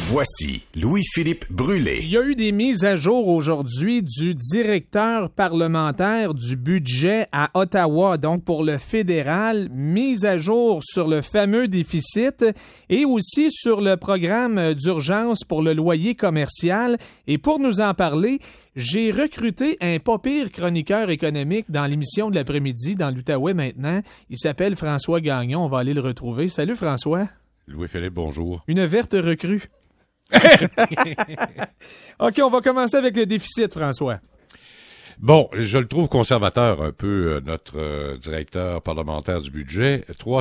Voici Louis-Philippe Brûlé. Il y a eu des mises à jour aujourd'hui du directeur parlementaire du budget à Ottawa, donc pour le fédéral, mise à jour sur le fameux déficit et aussi sur le programme d'urgence pour le loyer commercial. Et pour nous en parler, j'ai recruté un pas pire chroniqueur économique dans l'émission de l'après-midi dans l'Outaouais maintenant. Il s'appelle François Gagnon. On va aller le retrouver. Salut François. Louis-Philippe, bonjour. Une verte recrue. OK, on va commencer avec le déficit, François. Bon, je le trouve conservateur un peu, notre directeur parlementaire du budget.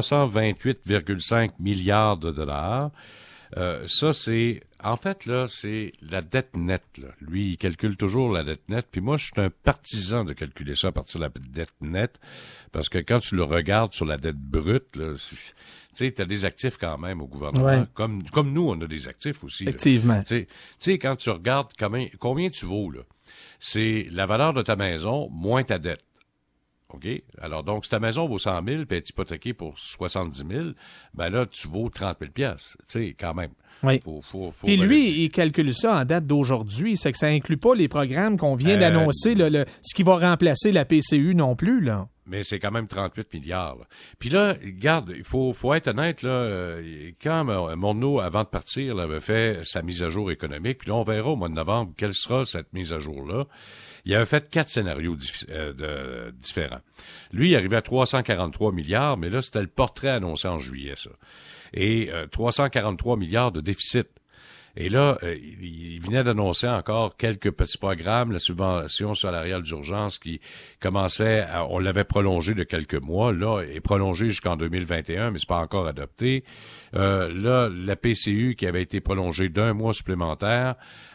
328,5 milliards de dollars. Ça, c'est... En fait, là, c'est la dette nette. Là. Lui, il calcule toujours la dette nette. Puis moi, je suis un partisan de calculer ça à partir de la dette nette. Parce que quand tu le regardes sur la dette brute, là, tu sais, t'as des actifs quand même au gouvernement. Ouais. Comme nous, on a des actifs aussi. Effectivement. Tu sais, quand tu regardes combien tu vaux, là, c'est la valeur de ta maison moins ta dette. OK? Alors, donc, si ta maison vaut 100 000 puis elle est hypothéquée pour 70 000, ben là, tu vaux 30 000 piastres. Tu sais, quand même. Oui. Puis lui, il calcule ça en date d'aujourd'hui. C'est que ça inclut pas les programmes qu'on vient d'annoncer, ce qui va remplacer la PCU non plus, là. Mais c'est quand même 38 milliards. Là. Puis là, regarde, il faut être honnête, là, quand Morneau, avant de partir, là, avait fait sa mise à jour économique, puis là, on verra au mois de novembre quelle sera cette mise à jour-là. Il avait fait 4 scénarios différents. Lui, il arrivait à 343 milliards, mais là, c'était le portrait annoncé en juillet, ça. Et 343 milliards de déficit. Et là, il venait d'annoncer encore quelques petits programmes, la subvention salariale d'urgence qui commençait, on l'avait prolongé de quelques mois, là, est prolongé jusqu'en 2021, mais c'est pas encore adopté. Là, la PCU qui avait été prolongée d'un mois supplémentaire,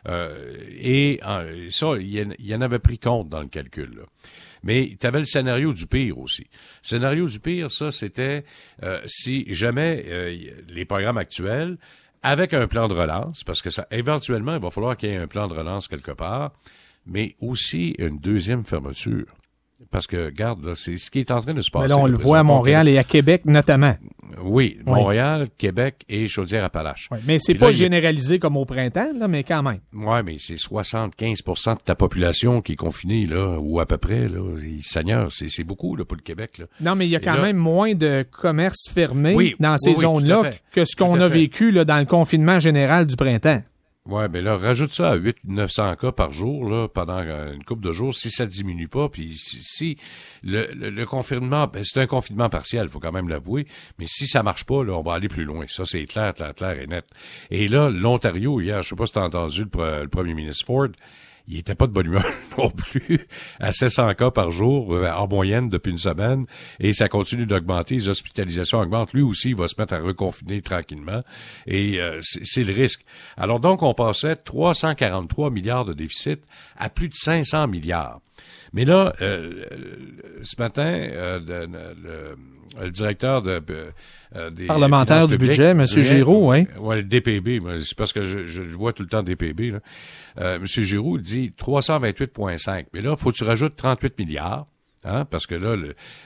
et ça, il en avait pris compte dans le calcul, là. Mais tu avais le scénario du pire aussi. Le scénario du pire, ça, c'était si jamais les programmes actuels, avec un plan de relance, parce que ça, éventuellement, il va falloir qu'il y ait un plan de relance quelque part, mais aussi une deuxième fermeture. Parce que, regarde, là, c'est ce qui est en train de se passer. Mais là, on le voit à Montréal et à Québec, notamment. Oui, Montréal, Québec et Chaudière-Appalaches. Oui, mais c'est pas généralisé comme au printemps, là, mais quand même. Oui, mais c'est 75% de ta population qui est confinée, là, ou à peu près, là. Seigneur, c'est beaucoup, là, pour le Québec, là. Non, mais il y a quand même moins de commerces fermés dans ces oui, zones-là que ce qu'on a vécu, là, dans le confinement général du printemps. Ouais, ben là, rajoute ça à 800-900 cas par jour, là, pendant une couple de jours, si ça diminue pas, puis si le confinement, ben, c'est un confinement partiel, faut quand même l'avouer, mais si ça marche pas, là, on va aller plus loin. Ça, c'est clair et net. Et là, l'Ontario, hier, je sais pas si t'as entendu le premier ministre Ford, il était pas de bonne humeur non plus, à 700 cas par jour, en moyenne, depuis une semaine, et ça continue d'augmenter, les hospitalisations augmentent. Lui aussi, il va se mettre à reconfiner tranquillement, et c'est le risque. Alors donc, on passait 343 milliards de déficit à plus de 500 milliards. Mais là, ce matin, le directeur des parlementaire du budget, M. Giroux, oui. Ouais, le DPB, c'est parce que je vois tout le temps DPB, là. M. Giroux dit 328,5. Mais là, faut que tu rajoutes 38 milliards. Hein, parce que là,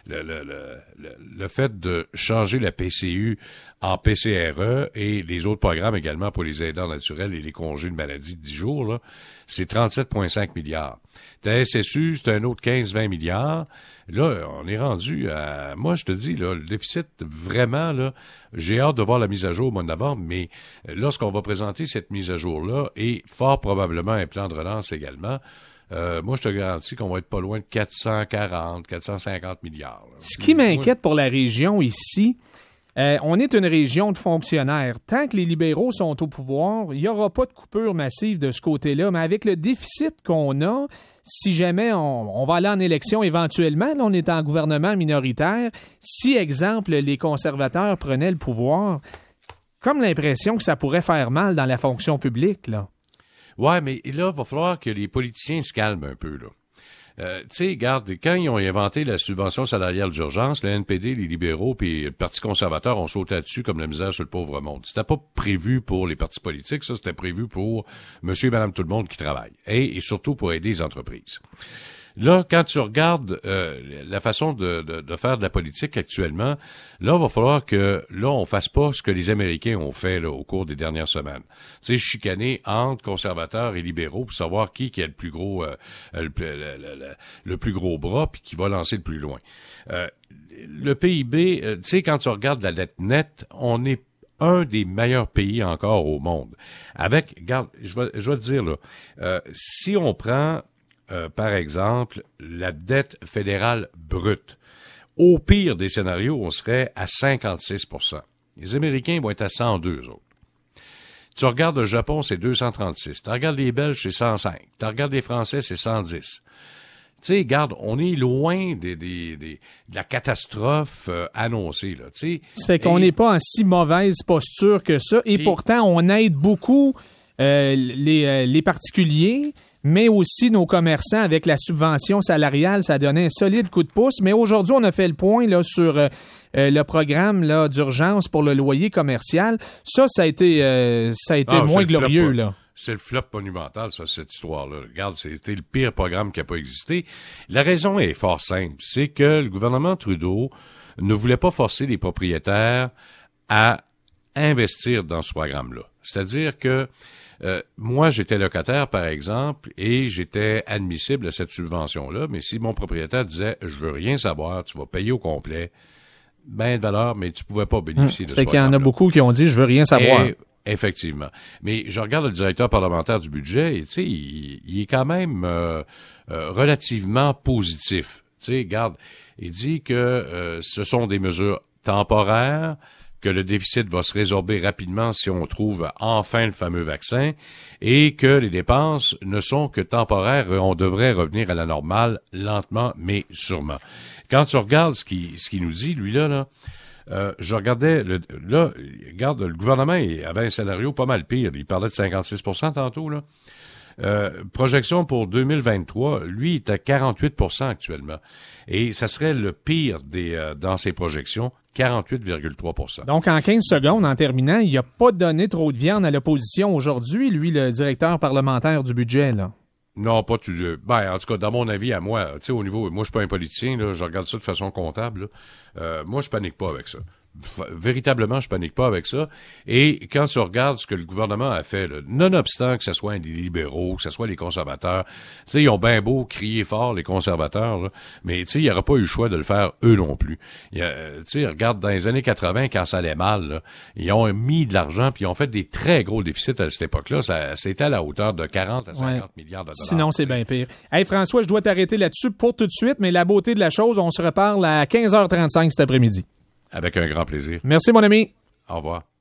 le fait de changer la PCU en PCRE et les autres programmes également pour les aidants naturels et les congés de maladie de 10 jours, là, c'est 37,5 milliards. Ta SSU, c'est un autre 15-20 milliards. Là, on est rendu à... Moi, je te dis, là, le déficit, vraiment, là, j'ai hâte de voir la mise à jour au mois de novembre, mais lorsqu'on va présenter cette mise à jour-là, et fort probablement un plan de relance également, moi, je te garantis qu'on va être pas loin de 450 milliards. Là. Ce qui m'inquiète pour la région ici, on est une région de fonctionnaires. Tant que les libéraux sont au pouvoir, il n'y aura pas de coupure massive de ce côté-là. Mais avec le déficit qu'on a, si jamais on va aller en élection éventuellement, là, on est en gouvernement minoritaire, si, exemple, les conservateurs prenaient le pouvoir, comme l'impression que ça pourrait faire mal dans la fonction publique, là. Ouais, mais là, il va falloir que les politiciens se calment un peu, là. Tu sais, regarde, quand ils ont inventé la subvention salariale d'urgence, le NPD, les libéraux puis le Parti conservateur ont sauté là-dessus comme la misère sur le pauvre monde. C'était pas prévu pour les partis politiques, ça, c'était prévu pour monsieur et madame tout le monde qui travaille. Et surtout pour aider les entreprises. Là, quand tu regardes la façon de faire de la politique actuellement, là, il va falloir que là, on fasse pas ce que les Américains ont fait là, au cours des dernières semaines. Tu sais, chicaner entre conservateurs et libéraux pour savoir qui a le plus gros le plus gros bras puis qui va lancer le plus loin. Le PIB, tu sais, quand tu regardes la dette nette, on est un des meilleurs pays encore au monde. Regarde, je vais te dire là, si on prend par exemple, la dette fédérale brute. Au pire des scénarios, on serait à 56%. Les Américains vont être à 102, eux autres. Tu regardes le Japon, c'est 236. Tu regardes les Belges, c'est 105. Tu regardes les Français, c'est 110. Tu sais, regarde, on est loin de la catastrophe annoncée, là, tu sais. Ça fait qu'on n'est pas en si mauvaise posture que ça. Et pourtant, on aide beaucoup les particuliers, mais aussi nos commerçants avec la subvention salariale. Ça a donné un solide coup de pouce. Mais aujourd'hui, on a fait le point là sur le programme là d'urgence pour le loyer commercial. Ça a été moins glorieux, là. C'est le flop monumental, ça, cette histoire-là. Regarde, c'était le pire programme qui n'a pas existé. La raison est fort simple. C'est que le gouvernement Trudeau ne voulait pas forcer les propriétaires à investir dans ce programme-là. C'est-à-dire que moi, j'étais locataire, par exemple, et j'étais admissible à cette subvention-là, mais si mon propriétaire disait « je veux rien savoir, tu vas payer au complet », ben de valeur, mais tu pouvais pas bénéficier de ce programme-là. C'est qu'il y en a beaucoup qui ont dit « je veux rien savoir ». Effectivement. Mais je regarde le directeur parlementaire du budget et tu sais, il est quand même relativement positif. Tu sais, regarde, il dit que ce sont des mesures temporaires, que le déficit va se résorber rapidement si on trouve enfin le fameux vaccin et que les dépenses ne sont que temporaires et on devrait revenir à la normale lentement mais sûrement. Quand tu regardes ce qu'il nous dit, lui là, je regardais, regarde, le gouvernement avait un scénario pas mal pire. Il parlait de 56% tantôt, là. Projection pour 2023, lui, il est à 48% actuellement. Et ça serait le pire dans ses projections, 48,3%. Donc, en 15 secondes, en terminant, il n'a pas donné trop de viande à l'opposition aujourd'hui, lui, le directeur parlementaire du budget, là. Non, pas tout. En tout cas, dans mon avis, à moi, tu sais, au niveau, moi, je suis pas un politicien, là, je regarde ça de façon comptable, là. Moi, je panique pas avec ça. Véritablement, je panique pas avec ça. Et quand tu regardes ce que le gouvernement a fait, là, nonobstant que ce soit les libéraux, que ce soit les conservateurs, tu sais, ils ont bien beau crier fort, les conservateurs, là, mais tu sais, il n'y aurait pas eu le choix de le faire eux non plus. Tu sais, regarde, dans les années 80, quand ça allait mal, là, ils ont mis de l'argent puis ils ont fait des très gros déficits à cette époque-là. C'était à la hauteur de 40 à 50 milliards de dollars. Sinon, c'est bien pire. Hey, François, je dois t'arrêter là-dessus pour tout de suite, mais la beauté de la chose, on se reparle à 15h35 cet après-midi. Avec un grand plaisir. Merci, mon ami. Au revoir.